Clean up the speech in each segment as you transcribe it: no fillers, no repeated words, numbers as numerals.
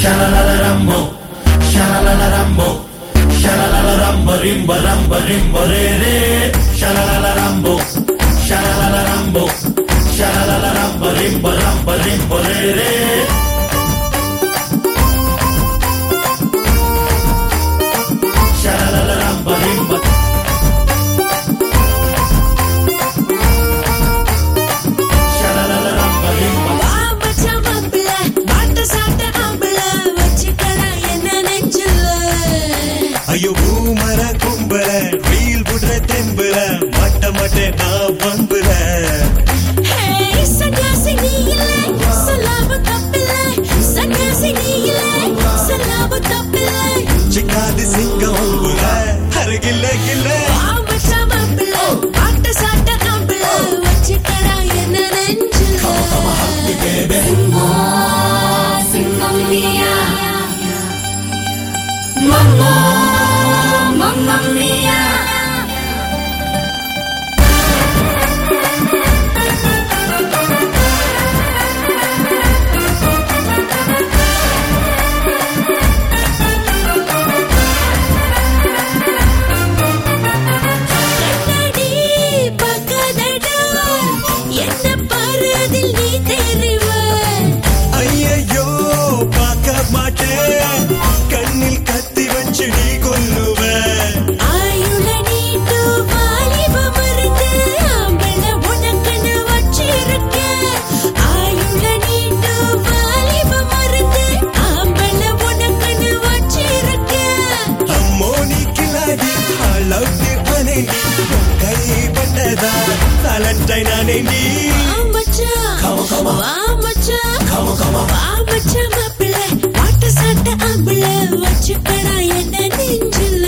Shalalala Rambo, shalalala Rambo, shalalala Rambo, rimba Rambo, rimbo re re. Shalalala Rambo, shalalala Rambo, shalalala Rambo, rimba Rambo, rimbo re re. Shalalala Rambo, rimba. ஐயோ பூமர கும்பல wheel புடுற தெம்புல மட்ட மட்ட நான் பம்புல சன்னியாசி நீ இல்லை சொல்லாம தப்பில்லை சன்னியாசி நீ இல்லை சொல்லாம தப்பில்லை சிக்காது சிங்கம் அம்புல அருகில்ல கில்ல பாட்ட சாட்ட அம்புல வச்சுக்கடா என்ன நெஞ்சில் சிங்கம் நீயா மம்மா Mamma mia கண்ணாடி பக்கதடா என்ன பாரதில் நீ தெரிவ ஐயோ பார்க்க மாட்டேன் கண்ணில் கத்தி வச்சு நீ கொல்லுவ வச்சுக்கடா என்ன நெஞ்சில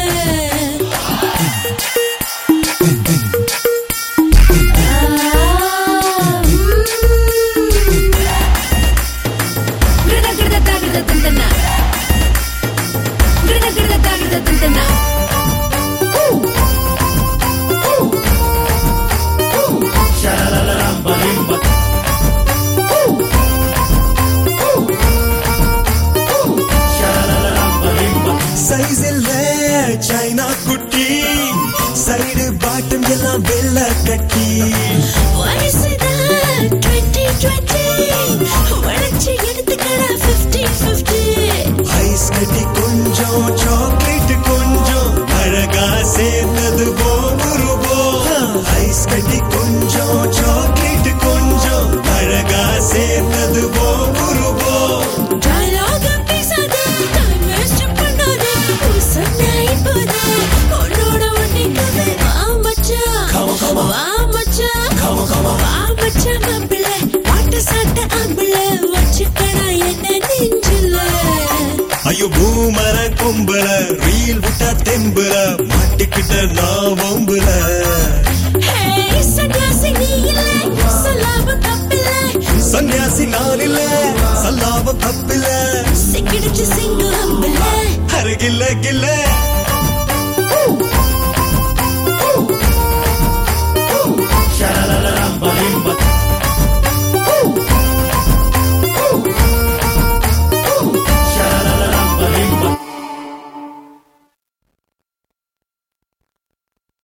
சைனா குட்டி சைடு பாட்டம் எல்லாம் வெள்ள கட்டி வயசுதான் 2020 வளைச்சு எடுத்துக்கடா 50-50 ஐஸ் கட்டி கொஞ்சம் சாக்லேட் கொஞ்சம் அழகா சேர்ந்தது போகுருபோ ஐஸ் கட்டி கொஞ்சம் சாக்லேட் கொஞ்சம் அழகா சேர்ந்தது போகுருபோ ஐயோ பூமர கும்பல ரீல் விட்டா தெம்புல மாட்டிக்கிட்ட நான் வம்புல